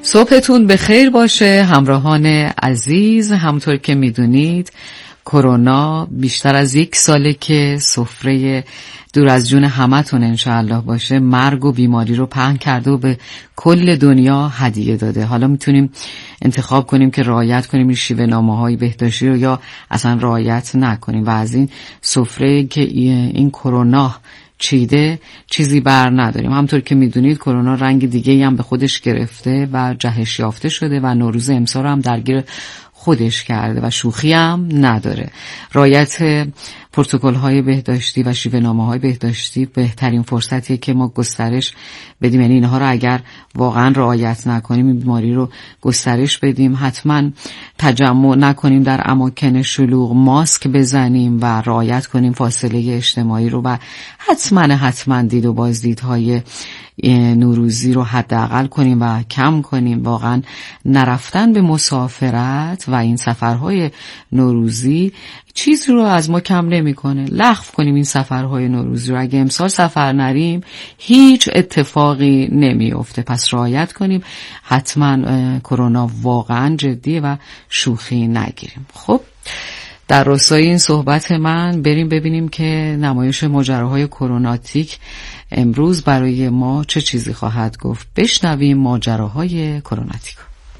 صبحتون بخیر باشه همراهان عزیز. همونطور که میدونید کرونا بیشتر از 1 ساله که سفره دور از جون همتون انشاءالله باشه مرگ و بیماری رو پهن کرده و به کل دنیا هدیه داده. حالا میتونیم انتخاب کنیم که رعایت کنیم این شیوه نامه‌های بهداشتی رو یا اصلا رعایت نکنیم و از این سفره که این کرونا چیده چیزی بر نداریم. همطور که میدونید کرونا رنگ دیگه‌ای هم به خودش گرفته و جهش یافته شده و نوروز امسال هم درگیر خودش کرده و شوخی هم نداره. رعایت پروتکل‌های بهداشتی و شیوه‌نامه‌های بهداشتی بهترین فرصتیه که ما گسترش بدیم، یعنی اینها رو اگر واقعا رعایت نکنیم این بیماری رو گسترش بدیم. حتما تجمع نکنیم در اماکن شلوغ، ماسک بزنیم و رعایت کنیم فاصله اجتماعی رو و حتما دید و بازدیدهای نوروزی رو حداقل کنیم و کم کنیم. واقعا نرفتن به مسافرت و این سفرهای نوروزی چیزی رو از ما کم نمیکنه. لغو کنیم این سفرهای نوروزی رو. اگه امسال سفر نریم هیچ اتفاقی نمیفته. پس رعایت کنیم. حتما کرونا واقعا جدیه و شوخی نگیریم. خب در راستای این صحبت من بریم ببینیم که نمایش ماجراهای کروناتیک امروز برای ما چه چیزی خواهد گفت. بشنویم ماجراهای کروناتیک.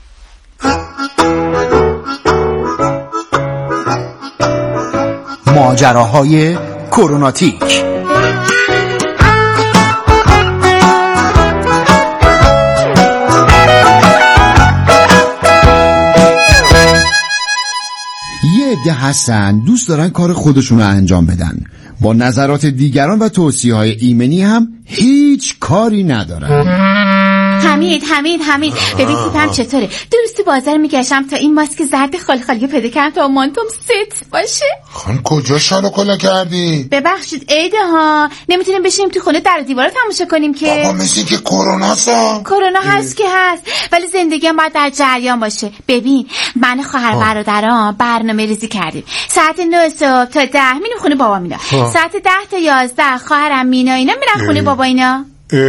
ماجراهای کروناتیک. یه عده هستن دوست دارن کار خودشون رو انجام بدن، با نظرات دیگران و توصیه‌های ایمنی هم هیچ کاری ندارن. حمید ببین سیتم چطوره؟ درست تو بازار میگشم تا این ماسک زرد خالی پیدا کردم تا مانتوم ست باشه. خانم کجا شالو کلا کردی؟ ببخشید عیده ها، نمیتونیم بشینیم تو خونه در و دیوار تماشا کنیم که بابا مثل که کرونا هست که هست، ولی زندگی هم باید در جریان باشه. ببین من خواهر برادرام برنامه ریزی کردیم. ساعت 9 صبح تا 10 میریم خونه بابا مینا. ساعت 10 تا 11 خواهرم مینا اینا میرن خونه بابا اینا.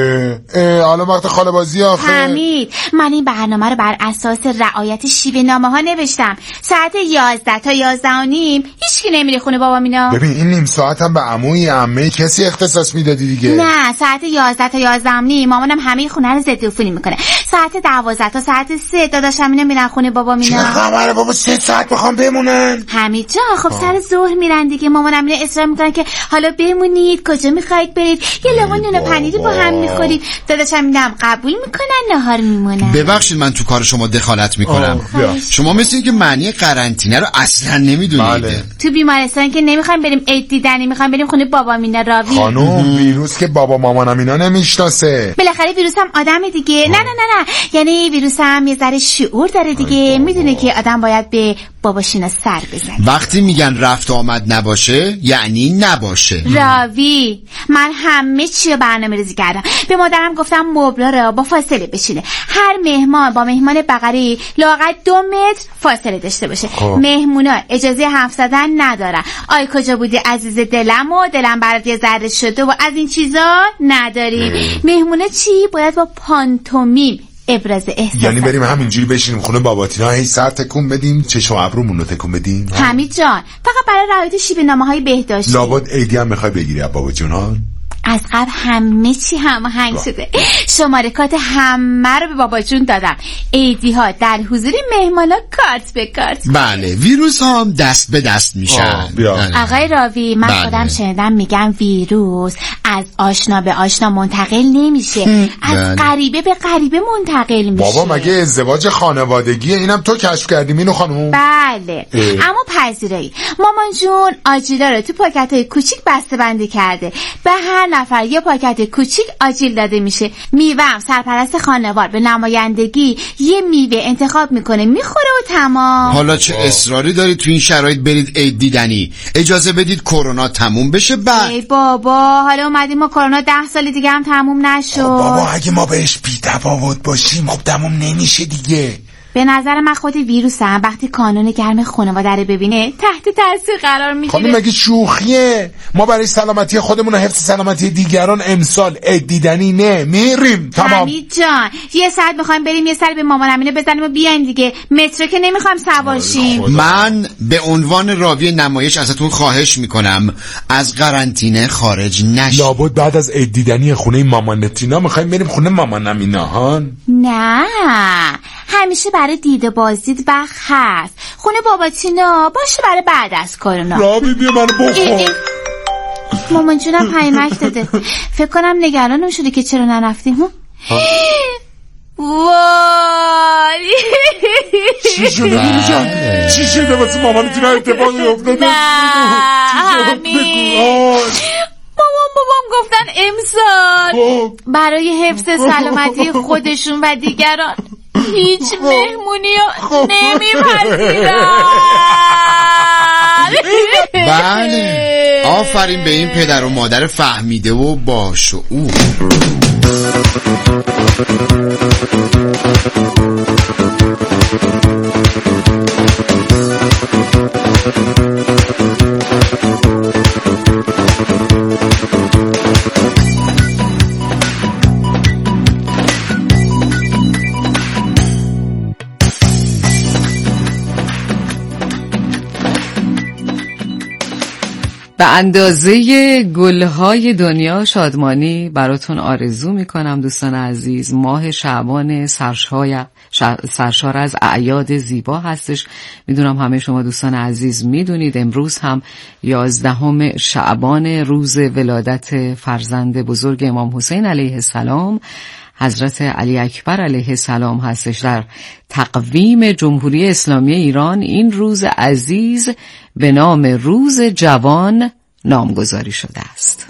حالا وقت خاله بازی آخه. حمید من این برنامه رو بر اساس رعایت شیوه نامه ها نوشتم. ساعت 11 تا 11 و نیم هیچکی نمیره خونه بابا مینا. ببین این نیم ساعت هم به عموی کسی اختصاص میدادی دیگه. نه ساعت 11 تا 11 و نیم مامانم همه خونه رو ضد عفونی میکنه. ساعت 12 تا ساعت 3 داداشم اینا میرن خونه بابا مینا. چه خبره بابا 3 ساعت بخوام بمونن؟ حمید جان خب سر ظهر میرن دیگه. مامانم اینا اصرار میکنن که حالا بمونید، کجا میخواید برید، یه لقمه نون پنیری با هم میخورید. داداشم میدم قبول میکنن، نهار میمونن. ببخشید من تو کار شما دخالت میکنم. شما مثل این که معنی قرنطینه رو اصلا نمیدونید. بله. تو بیمارستان که نمیخوایم بریم عید دیدنی، میخوایم بریم خونه بابا مینا. راوی خانم ویروس که بابا مامانم اینا نمیشناسه. بالاخره ویروس هم آدمی دیگه. نه یعنی ویروس هم یه ذره شعور داره دیگه. میدونه که آدم باید به باباشینا سر بزنه. وقتی میگن رفت آمد نباشه یعنی نباشه. راوی من همه چی رو برنامه‌ریزی کردم. به مادرم گفتم مبلا رو با فاصله بشینه. هر مهمان با مهمان بغلی لااقل 2 متر فاصله داشته باشه. مهمونا اجازه حرف زدن ندارن. آی کجا بودی عزیز دلم و دلم برات یه ذره شده و از این چیزا نداریم. مهمونا چی باید با پانتومیم ابراز احساس. یعنی بریم همینجوری بشینیم خونه باباتینا هی سر تکون بدیم، چشم و ابرومون رو تکون بدیم؟ حمید جان فقط برای رعایت شیوه نامه‌های بهداشتی. لابد عیدی هم میخوای بگیری از بابا جون ها؟ از قبل همه چی هماهنگ شده. شمارکات همه رو به بابا جون دادم. عیدی ها در حضور مهمانا کارت به کارت. بله ویروس ها هم دست به دست میشن. آقای راوی من خودم شنیدم میگم ویروس از آشنا به آشنا منتقل نمیشه، از غریبه به غریبه منتقل میشه. بابا مگه ازدواج خانوادگیه؟ اینم تو کشف کردی مینو خانم؟ بله اما پذیرایی مامان جون آجیلا رو تو پاکت‌های کوچیک بسته بندی کرده. به هر نفر یه پاکت کوچیک آجیل داده میشه. میوه هم سرپرست خانوار به نمایندگی یه میوه انتخاب میکنه میخوره و تمام. حالا چه اصراری دارید تو این شرایط برید عید دیدنی؟ اجازه بدید کرونا تموم بشه بعد. ای بابا حالا اومدیم ما کرونا 10 سال دیگه هم تموم نشد. بابا اگه ما بهش بی تفاوت باشیم خب تموم نمیشه دیگه. به نظر من خود ویروسم وقتی کانون گرم خانواده رو ببینه تحت تاثیر قرار میگیره. خانم مگه شوخیه؟ ما برای سلامتی خودمون و حفظ سلامتی دیگران امسال عید دیدنی نه میریم. تمام. حمید جان یه ساعت میخوایم بریم یه سر به مامان امینه بزنیم و بیایم دیگه. مترو که نمیخوام سوار شیم. من به عنوان راوی نمایش ازتون خواهش میکنم از قرنطینه خارج نشید. لابد بعد از عید دیدنی خونه مامان تینا میخوایم بریم خونه مامان امینه ها؟ نه همیشه برای دیده بازدید وقت هست. خونه بابا تینا باشه برای بعد از کرونا. رابی بیا منو بخور. مامان جونم پیمک داده. فکر کنم نگرانم شده که چرا نرفتیم. وای چی شده جان؟ چی شده واسه مامان تینا اتفاقی افتاده؟ نه بابام گفتن امسال برای حفظ سلامتی خودشون و دیگران هیچ مهمونی رو نمیپذیرن. بله آفرین به این پدر و مادر فهمیده و باشعور. به اندازه گلهای دنیا شادمانی براتون آرزو میکنم دوستان عزیز. ماه شعبان سرشار از اعیاد زیبا هستش. میدونم همه شما دوستان عزیز میدونید امروز هم 11 شعبان روز ولادت فرزند بزرگ امام حسین علیه السلام حضرت علی اکبر علیه السلام هستش. در تقویم جمهوری اسلامی ایران این روز عزیز به نام روز جوان نامگذاری شده است.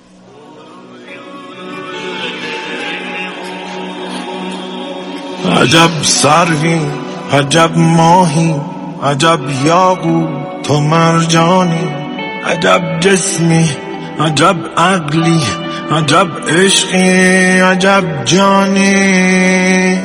عجب سروی، عجب ماهی، عجب یاقوت و مرجانی، عجب جسمی، عجب عقلی، عجب عشقی، عجب جانی،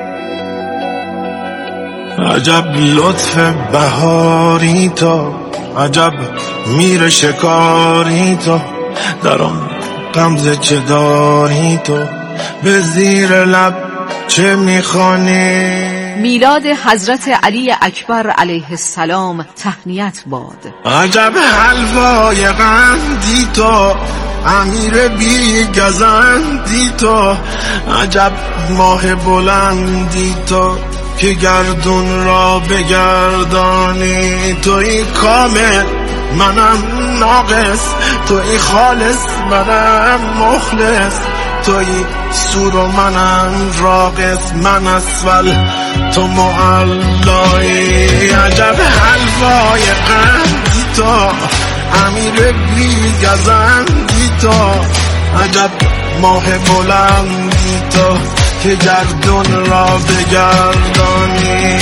عجب لطف بهاری تو، عجب میر شکاری تو، در آن غمزه چه داری تو، به زیر لب چه میخوانی. میلاد حضرت علی اکبر علیه السلام تهنیت باد. عجب حلوای قندی تو، امیر بی گزندی تو، عجب ماه بلندی تو که گردون را بگردانی. توی کامل منم ناقص، توی خالص منم مخلص، توی سور و منم راقص، من اسفل تو معلایی. عجب حلوای قندی تو، امیر بی گزندی تو، عجب ماه بلندی تو که گردون را بگردانی.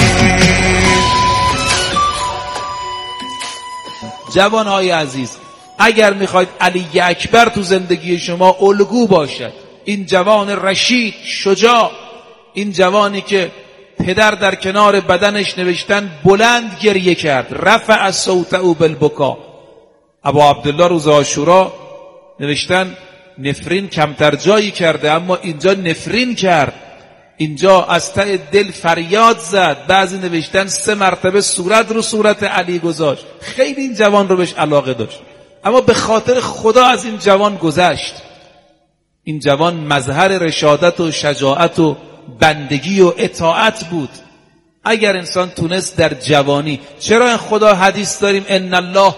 جوانهای عزیز، اگر میخواید علی اکبر تو زندگی شما الگو باشد، این جوان رشید شجاع، این جوانی که پدر در کنار بدنش نوشتن بلند گریه کرد، رفع صوته بالبکا. ابا عبدالله روز عاشورا نوشتن نفرین کمتر جایی کرده، اما اینجا نفرین کرد، اینجا از ته دل فریاد زد. بعضی نوشتن 3 مرتبه صورت رو صورت علی گذاشت. خیلی این جوان رو بهش علاقه داشت، اما به خاطر خدا از این جوان گذشت. این جوان مظهر رشادت و شجاعت و بندگی و اطاعت بود. اگر انسان تونست در جوانی، چرا خدا حدیث داریم ان الله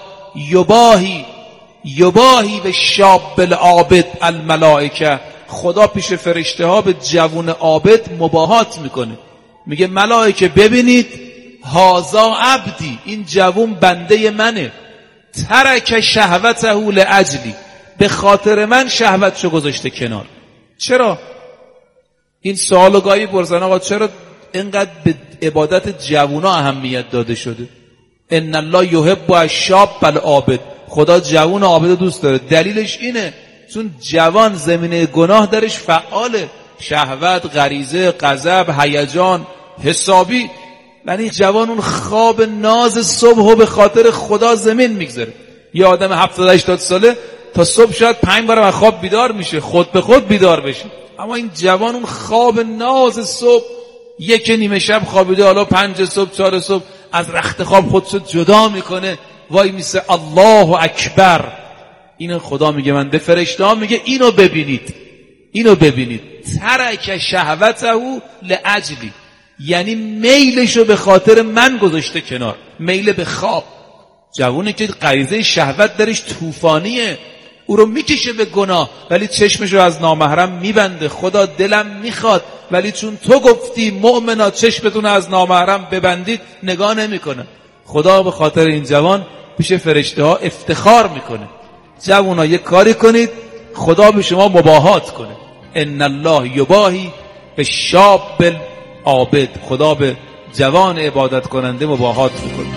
یباهی به شاب العابد الملائکه، خدا پیش فرشته ها به جوان عابد مباهات میکنه، میگه ملائکه ببینید هازا عبدی، این جوان بنده منه، ترک شهوته لاجلی، به خاطر من شهوتشو گذاشته کنار. چرا؟ این سوالو گاهی پرسن آقا چرا اینقدر به عبادت جوونا اهمیت داده شده؟ ان الله یحب الشاب العابد، خدا جوان و عابد دوست داره. دلیلش اینه چون جوان زمینه گناه درش فعاله، شهوت، غریزه، غضب، هیجان، حسابی. یعنی جوان اون خواب ناز صبح و به خاطر خدا زمین میگذاره. یه آدم 70-80 ساله تا صبح شاید 5 بار از خواب بیدار میشه، خود به خود بیدار بشه. اما این جوان اون خواب ناز صبح، 1 شب خوابیده، حالا 5 صبح 4 صبح از رخت خواب خودشو جدا میکنه، وای میسه الله اکبر. اینو خدا میگه، من به فرشته‌ها میگه اینو ببینید، اینو ببینید. ترک شهوته لاجلی، یعنی میلشو به خاطر من گذاشته کنار، میل به خواب. جوونی که غریزه شهوت درش طوفانیه، او رو میکشه به گناه، ولی چشمشو از نامحرم میبنده. خدا دلم میخواد، ولی چون تو گفتی مؤمنا چشمتون از نامحرم ببندید، نگاه نمیکنه. خدا به خاطر این جوان پیش فرشته ها افتخار میکنه. جوانا یک کاری کنید خدا به شما مباهات کنه. ان الله یباهی به شاب عابد، خدا به جوان عبادت کننده مباهات میکنه.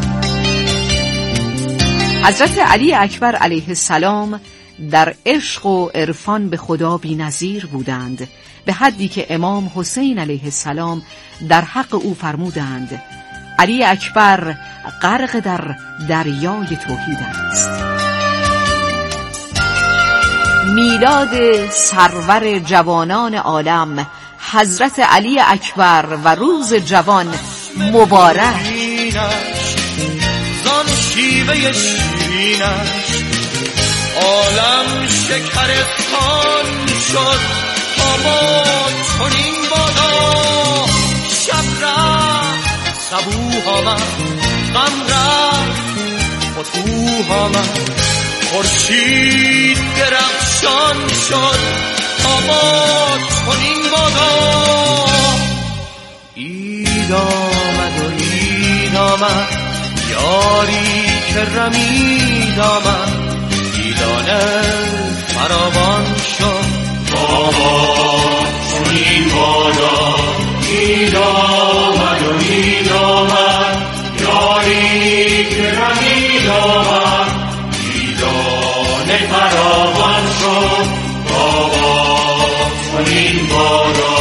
حضرت علی اکبر علیه السلام در عشق و عرفان به خدا بی‌نظیر بودند، به حدی که امام حسین علیه السلام در حق او فرمودند علی اکبر غرق در دریای توحید است. میلاد سرور جوانان عالم حضرت علی اکبر و روز جوان مبارک. زان شیوه شیرینش عالم شکرستان شد، اما چنین بادا شب رفت صبوح آمد، غم رفت فتوح آمد، خورشید درخشان شد، اما چنین بادا عید آمد و عید آمد، یاری که رمید آمد، عیدانه فراوان شد. بابا چنین بادا عید آمد و عید آمد، یاری که رمید آمد، عیدانه فراوان شد. بابا چنین بادا.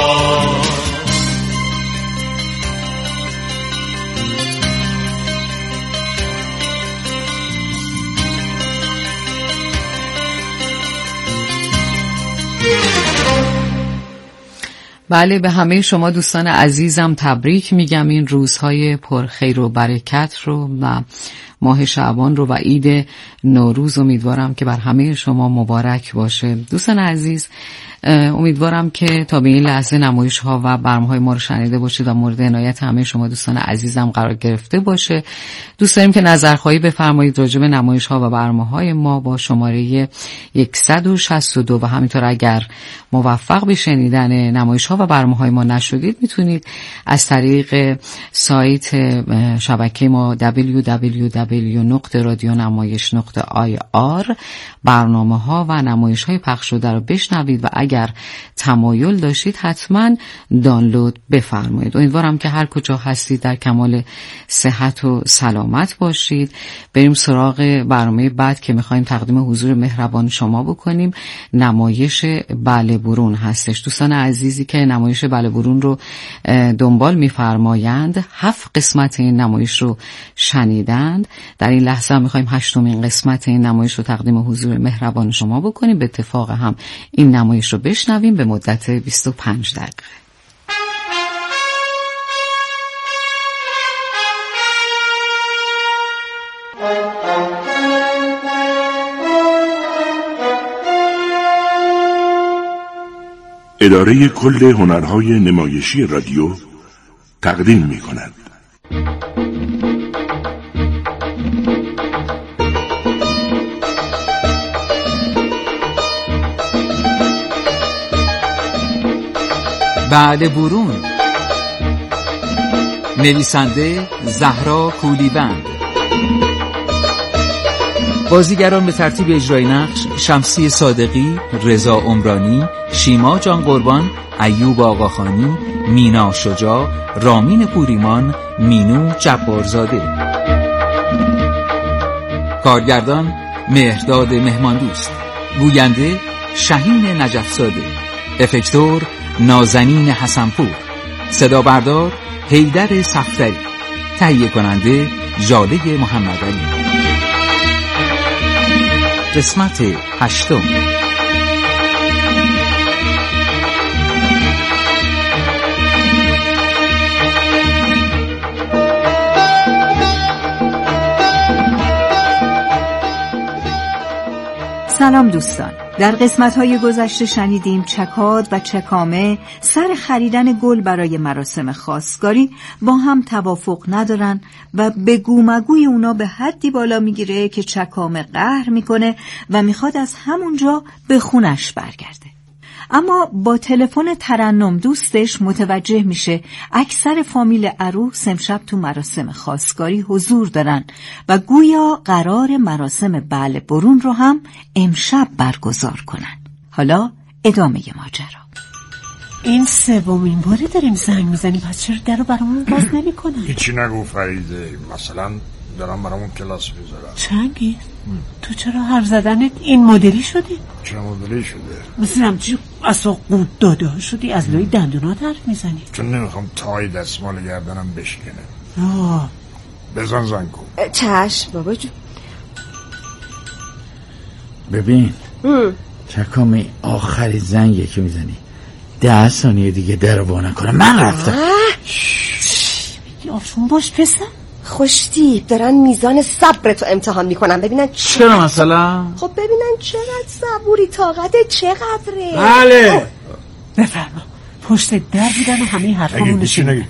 بله، به همه شما دوستان عزیزم تبریک میگم این روزهای پرخیر و برکت رو و ماه شعبان رو و عید نوروز. امیدوارم که بر همه شما مبارک باشه. دوستان عزیز، امیدوارم که تا به این لحظه نمایش ها و برنامه‌های ما رو شنیده باشید و مورد عنایت همه شما دوستان عزیزم قرار گرفته باشه. دوست داریم که نظرخواهی بفرمایید راجع به نمایش ها و برنامه‌های ما با شماره 162 و همینطور اگر موفق به شنیدن نمایش ها و برنامه‌های ما نشدید میتونید از طریق سایت شبکه ما www.radionamayish.ir برنامه‌ها و نمایش‌های پخش شده رو بشنوید و اگر تمایل داشتید حتما دانلود بفرمایید. امیدوارم که هر کجا هستید در کمال صحت و سلامت باشید. بریم سراغ برنامه بعد که می‌خوایم تقدیم حضور مهربان شما بکنیم. نمایش بله برون هستش. دوستان عزیزی که نمایش بله برون رو دنبال می‌فرمایند 7 قسمت این نمایش رو شنیدند. در این لحظه می‌خوایم 8مین قسمت این نمایش رو تقدیم حضور مهربان شما بکنیم. به اتفاق هم این نمایش رو بشنویم به مدت 25 دقیقه. اداره کل هنرهای نمایشی رادیو تقدیم می‌کند. بله برون. نویسنده زهرا کولیبند. بازیگران به ترتیب اجرای نقش: شمسی صادقی، رضا عمرانی، شیما جان قربان، ایوب آقاخانی، مینا شجاع، رامین پوریمان، مینو جبارزاده. کارگردان مهرداد مهماندوست. گوینده شهین نجفزاده. افکتور نازنین حسنپور. صدا بردار حیدر صفدری، تهیه کننده ژاله محمدعلی. قسمت 8. سلام دوستان، در قسمت‌های گذشته شنیدیم چکاد و چکامه سر خریدن گل برای مراسم خواستگاری با هم توافق ندارن و به گومگوی اونا به حدی بالا میگیره که چکامه قهر میکنه و میخواد از همونجا به خونش برگرده. اما با تلفن ترنم دوستش متوجه میشه اکثر فامیل عروس امشب تو مراسم خواستگاری حضور دارن و گویا قرار مراسم بله برون رو هم امشب برگزار کنن. حالا ادامه ماجرا. این سومین باره داریم زنگ میزنیم، پس چرا در رو برامون باز نمی کنن؟ هیچی نگو فریده، مثلا دارم برامون کلاس میذارم. چنگیز تو چرا حرف زدنت این مدلی شدی؟ چه مدلی شده؟ مثل همچی اصلا قود داده شدی، از لای دندونات حرف میزنی. چون نمیخوام تای دستمال گردنم بشکنه. آه بزن زنگ کن. چشم بابا جو. ببین چکامی آخری زنگه که میزنی 10 ثانیه دیگه در وا نکنم من رفتم. آروم باش پسر. خوشتیب دارن میزان صبرتو امتحان میکنن ببینن چرا مثلا؟ خب ببینن چقدر صبوری، طاقتت چقدره. بله بفرما. پشت در بودن و همه حرفامون نگید.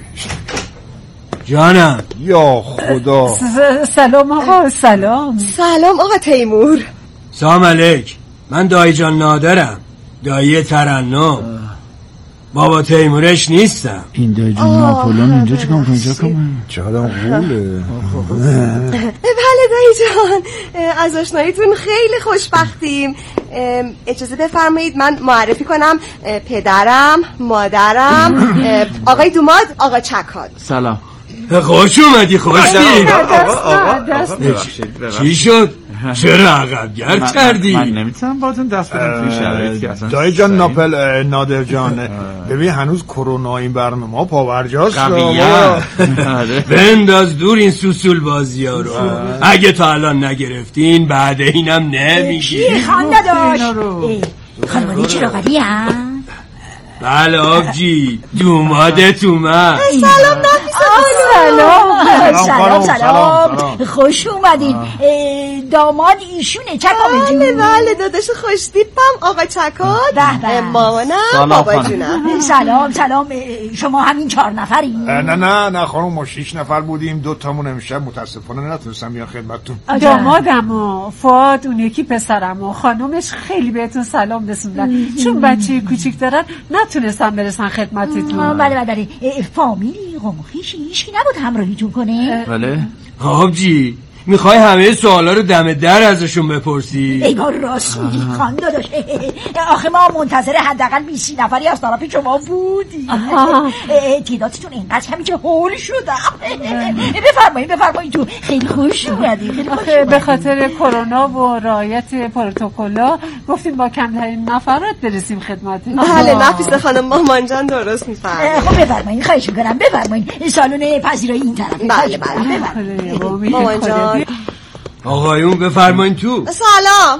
جانم. یا خدا. سلام آقا. سلام آقا تیمور. سلام علیک. من دایی جان نادرم، دایی ترنم. بابا تیمورش نیستم. این دایی جان ناپولون اینجا چیکار می‌کنه؟ چه آدم غوله. بله دایی جان، از آشناییتون خیلی خوشبختیم. اجازه بفرمایید من معرفی کنم پدرم، مادرم، آقای دوماد، آقا چکاد. سلام. خوش اومدی خوشتی. چی شد؟ چرا عقب‌گرد کردی؟ من نمیتونم باهاتون دست بدم توی شرایطی اصلا. دایی جان نادر جان، ببین هنوز کرونا این برنامه ما پاورجاست. بنداز دور این سوسول بازی‌ها رو. اگه تا الان نگرفتین بعد اینم نمیگی. کی خانده داشت؟ خانمانی چرا قدی هم؟ بله آبجی، دومادت اومد. سلام سلام. خوش اومدین. داماد ایشونه چکامه جون. بله داداش خوشتیپم آقا چکاد. مامانم بابا جونم. سلام. شما همین 4 نفرین؟ نه خانم، ما 6 نفر بودیم، 2 تامون امشب متاسفانه نتونستم بیان خدمتتون. دامادم و فؤاد اون یکی پسرم و خانومش خیلی بهتون سلام رسوندن، چون بچه کوچیک دارن نتونستن برسن خدمتتون. بله فامیلی قمخیش هیچی نبود همراهیتون کنه؟ بله آبجی میخوای همه سوالا رو دم در ازشون بپرسی؟ ای بار راست میگی خان داداش. آخه ما منتظر حداقل 20 نفری از طرف شما بودیم. تعدادتون اینقدر کمی که هول شدم. بفرمایید تو. خیلی خوش اومدی. به خاطر کرونا و رعایت پروتکل‌ها گفتیم با کمترین نفرات برسیم خدمتتون. بله نفیس خانم، مامان جان درست میفرمایید. خب بفرمایید، خواهش می‌کنم بفرمایید. سالن پذیرایی این طرف. بله مامان جان. آقایون بفرمایین تو. سلام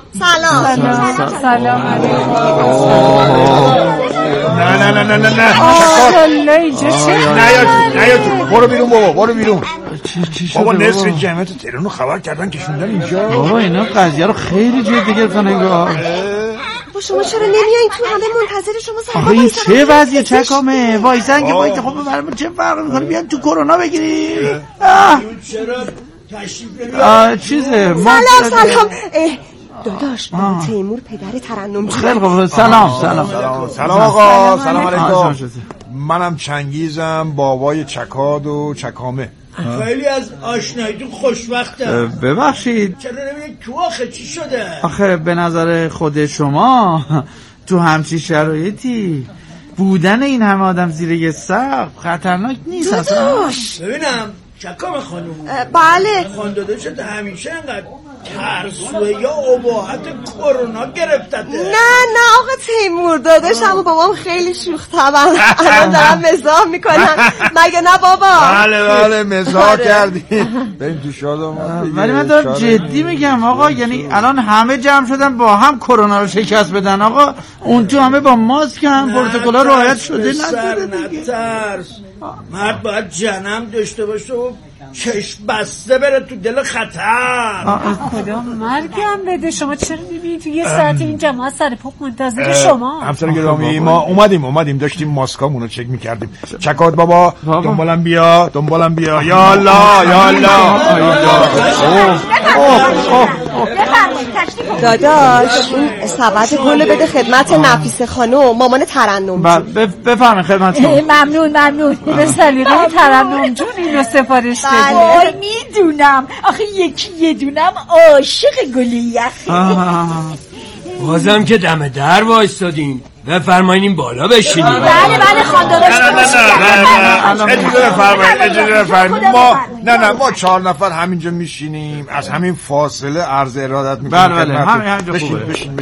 نه برو بیرون بابا، برو بیرون. بابا نصف جمعیت تهران رو خبر کردن که شوندن اینجا. بابا اینا قضیه رو خیلی جدی گرفتن انگار. با شما چرا نمیایین تو؟ همه منتظر شما. آخه این چه وضعیه چکامه؟ وایسن که وایت خب برام چه فرقی میکنه؟ بیان تو کرونا بگیریم. چرا تشریف چیزه سلام. داداش تیمور پدر ترنم. خیلی خوب. سلام آقا. سلام علیکم. منم چنگیزم، بابای چکاد و چکامه. خیلی از آشناییتون خوشبختم. ببخشید چرا نمیگید تو آخه چی شده؟ آخه به نظر خود شما تو همچی شرایطی بودن این همه آدم زیر یه سقف خطرناک نیست اصلا؟ ببینم چکام خانوم. بله خانداده شده همیشه انقدر ترسوه یا اباحت کرونا گرفتته. نه آقا تیمور داداشم و بابام خیلی شوخ طبعن الان دارم مزاح میکنن مگه نه بابا؟ بله مزاح کردیم. بریم تو شادمان. ولی من دارم جدی میگم آقا، یعنی الان همه جمع شدن با هم کرونا رو شکست بدن آقا. اون تو همه با ماسک هم پروتکل‌ها رعایت شده. نترس، مرد باید جنم داشته باشه و چشم بسته بره تو دل خطر. خدا مرگم بده، شما چرا میبینید تو یه ساعت این جماعت سر پا منتظر شما؟ همسر گرامی ما اومدیم داشتیم ماسکامون رو چک میکردیم. چکات بابا دنبالم بیا یا الله. داداش این سبد گل بده خدمت نفیسه خانم، مامان ترنم جون. بفرمایید خدمت. ممنون. به سلیقه ترنم جون اینو سفارش دادی. وای میدونم، آخه یکی یه دونم عاشق گل یخ. بازم که دم در وایستادین، بفرمایید این بالا بشینید. بله خانداداش. اجازه بفرمایید. ما 4 نفر همینجا میشینیم، از همین فاصله عرض ارادت میکنیم. بله همینجا خوبه. بشین.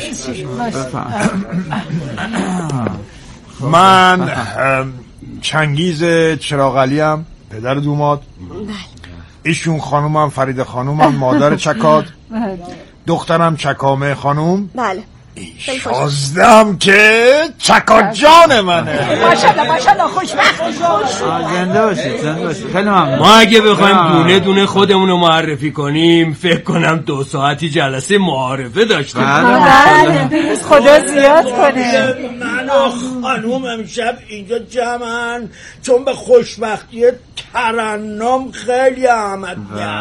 من چنگیز چراغعلیم، پدر دوماد. ایشون خانومم فرید خانومم، مادر چکاد. دخترم چکامه خانوم. بله. شازدم که چکاد جان منه. ماشاءالله خوشبخت. زنده باشید. خیلی ممنون. ما اگه بخوایم دونه خودمون رو معرفی کنیم فکر کنم 2 ساعتی جلسه معارفه داشتیم. بله خدا زیاد کنه. من و خانوم امشب اینجا جمعن چون به خوشبختی ترنم خیلی احمد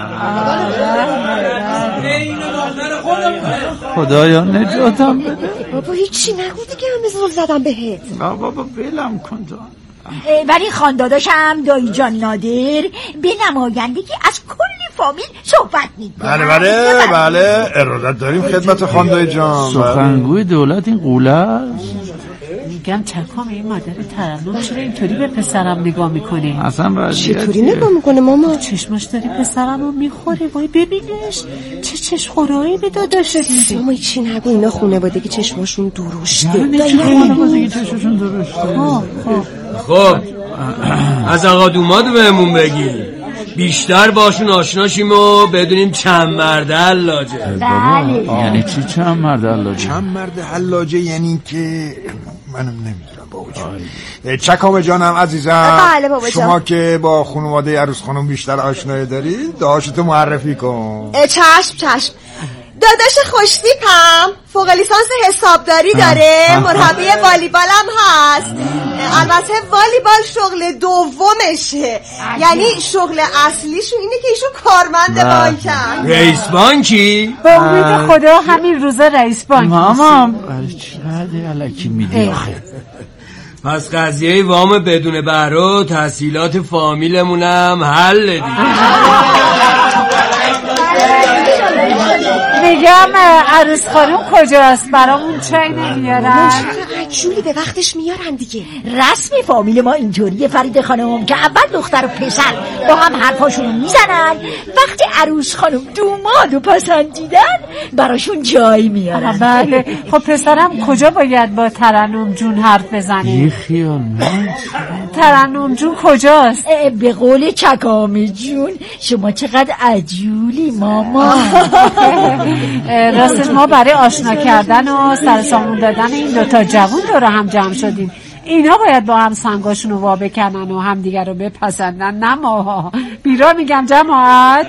خدایا نجاتم بده. بابا هیچی نگو دیگه، همه زل زدم بهت. بابا بلم کن تو. ولی خانداداشم دایی جان نادر به نمایندگی از کلی فامیل صحبت میکنه. بله ارادت داریم خدمت خاندای جان. سخنگوی دولت این قوله است. میگم چکام این مادر ترنم چرا اینطوری به پسرم نگاه میکنه؟ اصلا چطوری نگاه میکنه ماما؟ چشماش داری پسرم رو میخوره. وای ببینش چه چشم خورایی به داداشه دیده. ماما چی نگو، اینا خانوادگی چشماشون درشته. خانوادگی چشماشون درشته. خب از آقا دوماد بهمون بگی، بیشتر باشون آشناشیم و بدونیم چند مرد حلاجه. یعنی چی چند مرد حلاجه؟ چند مرد حلاجه یعنی که منم نمیدونم بابا جان. چکام جانم عزیزم. بله بابا جان. شما که با خانواده عروس خانم بیشتر آشنایی دارید، داشتو معرفی کن. چشم. داداش خوشتیپم فوق لیسانس حسابداری داره، مربی والیبال هم هست. البته والیبال شغل دومشه، یعنی شغل اصلیشون اینه که ایشون کارمند بانکن. رئیس بانکی؟ به امید خدا همین روزا رئیس بانک. ماما چقدر الکی میدی آخه. پس قضیه وام بدون بهره و تحصیلات فامیلمونم حل دیگه. میگم عروس خانم کجاست؟ برامون چای نمیارن؟ جولی به وقتش میارن دیگه. رسمی فامیل ما اینطوریه فرید خانم که اول دختر و پسر با هم حرفاشونو میزنن، وقتی عروس خانم دومادو پسندیدن براشون جای میارن. بله. خب پسرم کجا باید با ترنم جون حرف بزنه؟ یه خیال ترنم جون کجاست؟ به قول چکامه جون شما چقدر عجولی ماما. راستش ما برای آشنا کردن و سرسامون دادن این 2 جوون دور هم جمع شدیم. اینا باید با هم سنگاشون رو وا بکنن و هم دیگر رو بپسندن، نه ما. بیرا میگم جماعت.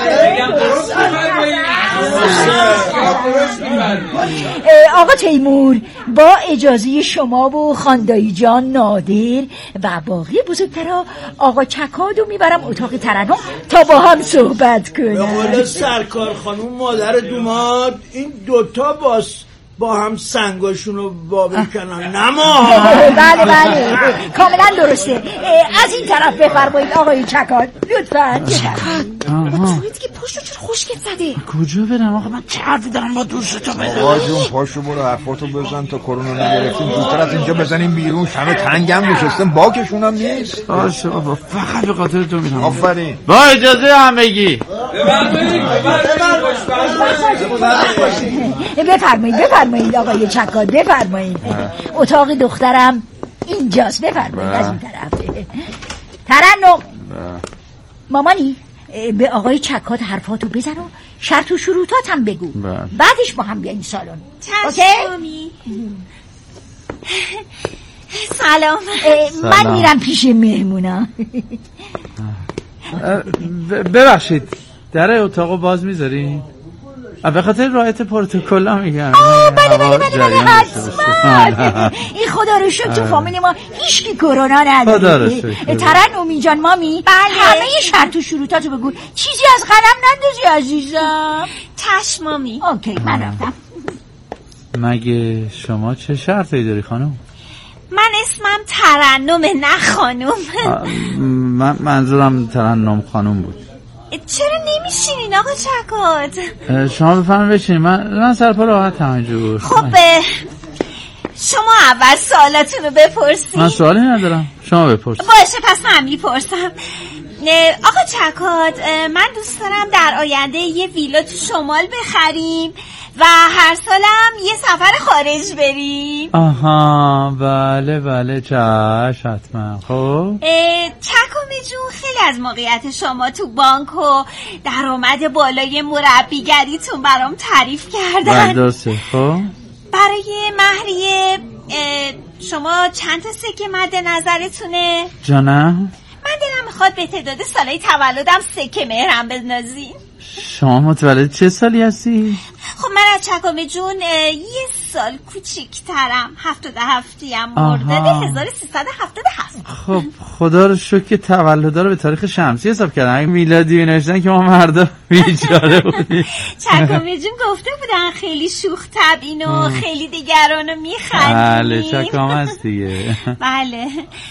آقا تیمور با اجازه شما و خاندایی جان نادر و باقی بزرگترها آقا چکادو میبرم اتاق ترنم تا با هم صحبت کنم. به قول سرکار خانوم مادر دوماد این 2 با هم سنگاشون رو وا بکنن، نما. بله کاملا درسته. از این طرف بفرمایید آقای چکاد لطفاً. چونید که پاشو چرا خوشگل زده؟ کجا برم آقا؟ من چه حرفی دارم با دوستتو بزنم؟ آقا جون پاشو برو حرفاتو بزن تا کرونا نگرفتیم، زودتر از اینجا بزنیم بیرون. شمه تنگم نشستم، باکشون هم نیست. باشه بابا، فقط به خاطر تو میرم. آفرین. با اجازه همگی. بفرمایید آقای چکاد، بفرمایید. اتاق دخترم اینجاست، بفرمایید از این طرف. ترنم مامانی به آقای چکاد حرفاتو بزن و شرط و شروطات هم بگو، بعدش با هم بیاین سالن. چشمی. سلام. من میرم پیش مهمونا. ببخشید در اتاقو باز میذاری؟ به خاطر رعایت پروتکل هم میگم. بله حتما. این خدا رو شکر تو فامیل ما هیچکی کرونا نداره. خدا رو شکر. ترنمی جان مامی همه شرط و شروطاتو بگو، چیزی از قلم نندازی عزیزم. چشم مامی. اوکی من رفتم. مگه شما چه شرطی داری خانم؟ من اسمم ترنمه نه خانم. من منظورم ترنم خانم بود. چرا نمیشینین آقا چکاد؟ شما بفرمایید بشینید، من سرپا راحت همینجور. خب شما اول سوالاتونو بپرسید. من سوالی ندارم، شما بپرسید. باشه پس من میپرسم. آقا چکاد من دوست دارم در آینده یه ویلا تو شمال بخریم و هر سالم یه سفر خارج بریم. آها بله چشم حتما. خب چکومی جون خیلی از موقعیت شما تو بانک و درآمد بالای مربیگریتون برام تعریف کردن. درسته. خب برای مهریه شما چند تا سکه مد نظرتونه؟ جانم من دلم میخواد به تعداد سالای تولدم سکه مهرم بندازین. شما متولد چه سالی هستی؟ خب من از چکامه جون یه سال کوچیکترم، 77یم، مرداد 1377. خب خدا رو شکر که تولد رو به تاریخ شمسی حساب کردن، اگه میلادی نوشتن که ما مردا بیچاره بودیم. چکامه جون گفته بودن خیلی شوخ طبعین و خیلی دیگرانو میخندین. بله چکام هست دیگه. بله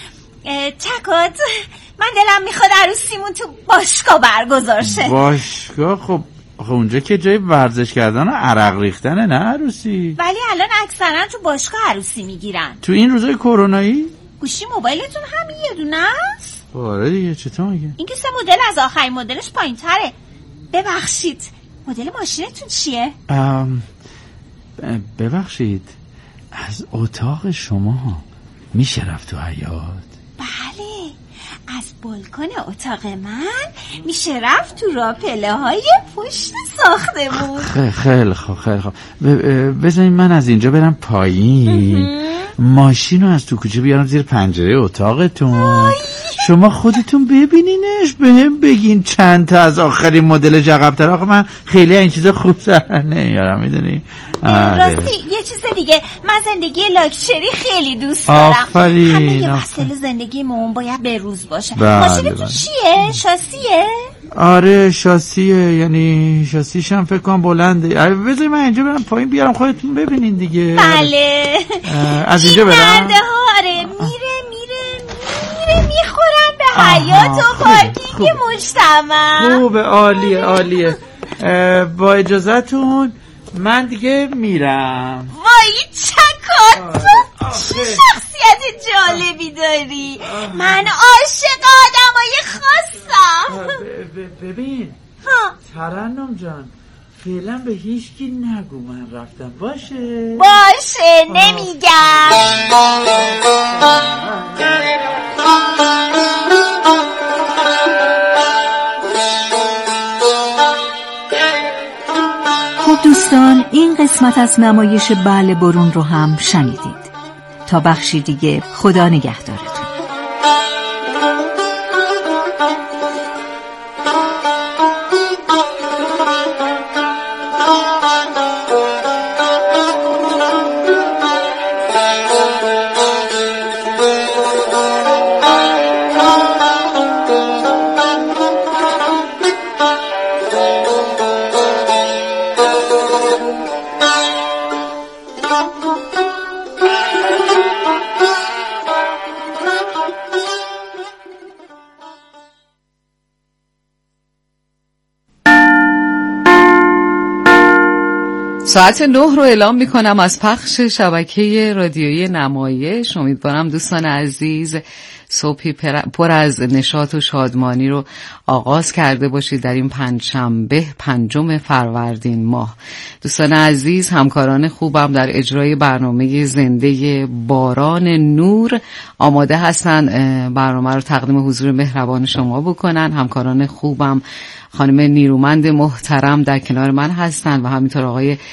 چکات من دلم میخواد عروسیمون تو باشگاه برگزار شه. باشگاه؟ خب اونجا که جای ورزش کردن و عرق ریختنه نه عروسی. ولی الان اکثرا تو باشگاه عروسی میگیرن. تو این روزای کرونایی؟ گوشی موبایلتون همین یه دونه است؟ آره دیگه. چطور میگه؟ این که 3 مدل از آخرین مدلش پایین‌تره. ببخشید مدل ماشینتون چیه؟ ببخشید از اتاق شما میشه رفت تو حیاط؟ بله از بالکن اتاق من میشه رفت تو راپله های پشت ساختمون. خیلی خوب بذارین من از اینجا برم پایین، ماشین رو از تو کوچه بیارم زیر پنجره اتاقتون، شما خودتون ببینینش بهم بگین چند تا از آخرین مدل عقب‌تر. آخه من خیلی این چیزا خوب سر نمیارم میدونی. راستی یه چیز دیگه، من زندگی لاکچری خیلی دوست دارم. آفرین. مسئله زندگی مون باید به روز باشه. بله ماشینتون چیه؟ شاسیه؟ آره شاسیه، یعنی شاسیش هم فکر کنم بلنده. بذاری من اینجا برم پایین بیارم خودتون ببینین دیگه. بله از اینجا برم. مرده ها آره میره میخورن به حیات و پارکینگ مجتمع. خوبه عالیه. با اجازهتون من دیگه میرم. وای چکات چه شخصیت جالبی داری. من عاشق آدمای خاصم. ببین ترنم جان فعلا به هیچ کی نگو من رفتم. باشه نمیگم. خب دوستان این قسمت از نمایش بله برون رو هم شنیدید. تا بخشی دیگه خدا نگهدارتون. ساعت 9 رو اعلام میکنم از پخش شبکه رادیویی نمایش. امیدوارم دوستان عزیز صبحی پر از نشاط و شادمانی رو آغاز کرده باشید در این پنجشنبه 5 فروردین ماه. دوستان عزیز، همکاران خوبم در اجرای برنامه زنده باران نور آماده هستن برنامه رو تقدیم حضور مهربان شما بکنن. همکاران خوبم خانم نیرومند محترم در کنار من هستن و همینطور آقای